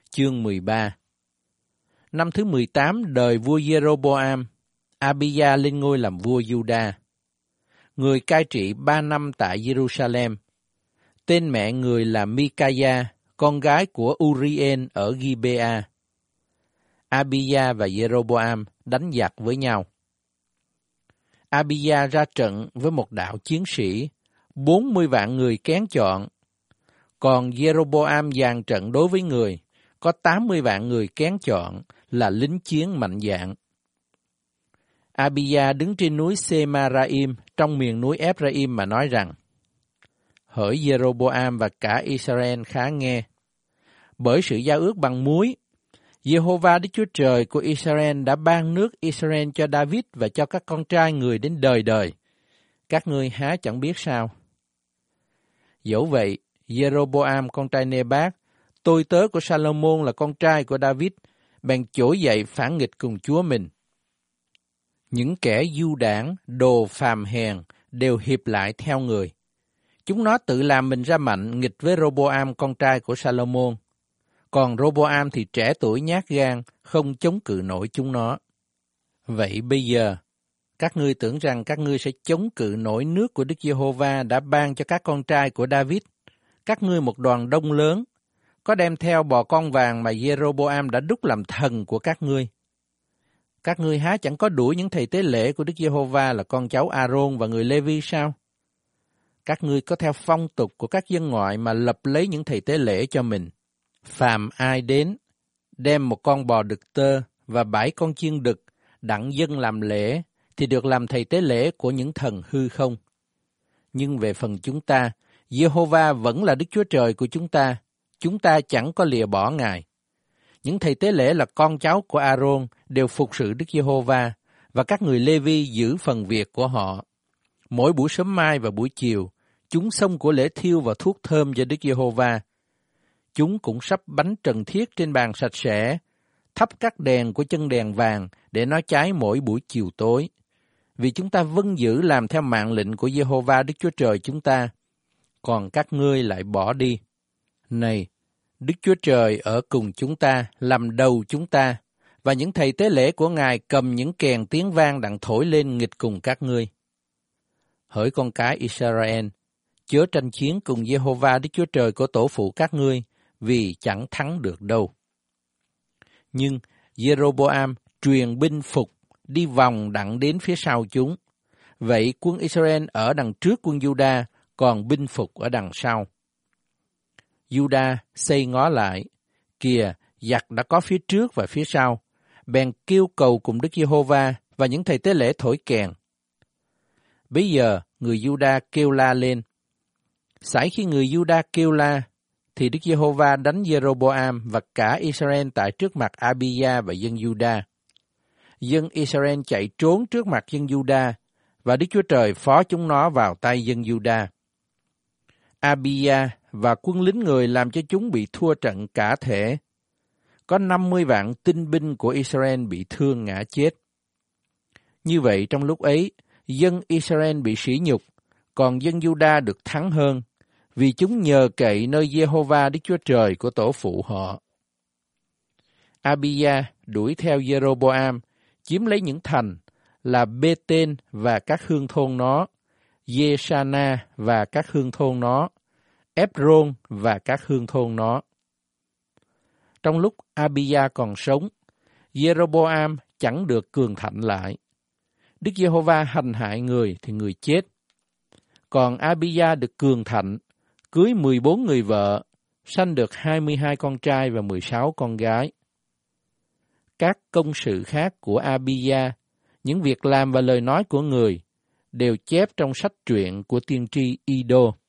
Chương 13. Năm thứ 18 đời vua Jeroboam, Abia lên ngôi làm vua Juda. Người cai trị 3 năm tại Jerusalem. Tên mẹ người là Mikaya, con gái của Urien ở Gibea. Abia và Jeroboam đánh giặc với nhau. Abia ra trận với một đạo chiến sĩ, 40 vạn người kén chọn. Còn Jeroboam dàn trận đối với người, có 80 vạn người kén chọn là lính chiến mạnh dạn. Abia đứng trên núi Semaraim trong miền núi Ephraim mà nói rằng: Hỡi Jeroboam và cả Israel khá nghe. Bởi sự giao ước bằng muối, Giê-hô-va Đức Chúa Trời của Israel đã ban nước Israel cho David và cho các con trai người đến đời đời. Các ngươi há chẳng biết sao? Dẫu vậy, Jeroboam con trai Nebat, tôi tớ của Salomon là con trai của David, bèn trỗi dậy phản nghịch cùng Chúa mình. Những kẻ du đảng, đồ phàm hèn đều hiệp lại theo người. Chúng nó tự làm mình ra mạnh nghịch với Roboam con trai của Salomon. Còn Roboam thì trẻ tuổi nhát gan, không chống cự nổi chúng nó. Vậy bây giờ, các ngươi tưởng rằng các ngươi sẽ chống cự nổi nước của Đức Giê-hô-va đã ban cho các con trai của David. Các ngươi một đoàn đông lớn, có đem theo bò con vàng mà Jeroboam đã đúc làm thần của các ngươi. Các ngươi há chẳng có đuổi những thầy tế lễ của Đức Giê-hô-va là con cháu A-rôn và người Lê-vi sao? Các ngươi có theo phong tục của các dân ngoại mà lập lấy những thầy tế lễ cho mình. Phàm ai đến, đem một con bò đực tơ và 7 con chiên đực, đặng dâng làm lễ, thì được làm thầy tế lễ của những thần hư không. Nhưng về phần chúng ta, Giê-hô-va vẫn là Đức Chúa Trời của chúng ta chẳng có lìa bỏ Ngài. Những thầy tế lễ là con cháu của A-rôn đều phục sự Đức Giê-hô-va, và các người Lê-vi giữ phần việc của họ. Mỗi buổi sớm mai và buổi chiều, chúng xông của lễ thiêu và thuốc thơm cho Đức Giê-hô-va. Chúng cũng sắp bánh trần thiết trên bàn sạch sẽ, thắp các đèn của chân đèn vàng để nó cháy mỗi buổi chiều tối. Vì chúng ta vâng giữ làm theo mạng lệnh của Giê-hô-va Đức Chúa Trời chúng ta, còn các ngươi lại bỏ đi. Này, Đức Chúa Trời ở cùng chúng ta, làm đầu chúng ta, và những thầy tế lễ của Ngài cầm những kèn tiếng vang đặng thổi lên nghịch cùng các ngươi. Hỡi con cái Israel, chớ tranh chiến cùng Giê-hô-va Đức Chúa Trời của tổ phụ các ngươi, vì chẳng thắng được đâu. Nhưng Jeroboam truyền binh phục, đi vòng đặng đến phía sau chúng. Vậy quân Israel ở đằng trước quân Juda, còn binh phục ở đằng sau. Juda xây ngó lại, kìa, giặc đã có phía trước và phía sau, bèn kêu cầu cùng Đức Giê-hô-va và những thầy tế lễ thổi kèn. Bây giờ người Juda kêu la lên. Sải khi người Juda kêu la, thì Đức Giê-hô-va đánh Jeroboam và cả Israel tại trước mặt Abia và dân Juda. Dân Israel chạy trốn trước mặt dân Juda, và Đức Chúa Trời phó chúng nó vào tay dân Juda. Abia và quân lính người làm cho chúng bị thua trận cả thể. Có 50 vạn tinh binh của Israel bị thương ngã chết. Như vậy trong lúc ấy, dân Israel bị sỉ nhục, còn dân Juda được thắng hơn, vì chúng nhờ cậy nơi Giê-hô-va Đức Chúa Trời của tổ phụ họ. Abia đuổi theo Jeroboam, chiếm lấy những thành là Bê-tên và các hương thôn nó, Giê-sa-na và các hương thôn nó, Ép-rôn và các hương thôn nó. Trong lúc Abia còn sống, Jeroboam chẳng được cường thạnh lại. Đức Giê-hô-va hành hại người thì người chết. Còn Abia được cường thạnh, cưới 14 người vợ, sanh được 22 con trai và 16 con gái. Các công sự khác của Abia, những việc làm và lời nói của người, đều chép trong sách truyện của tiên tri Idô.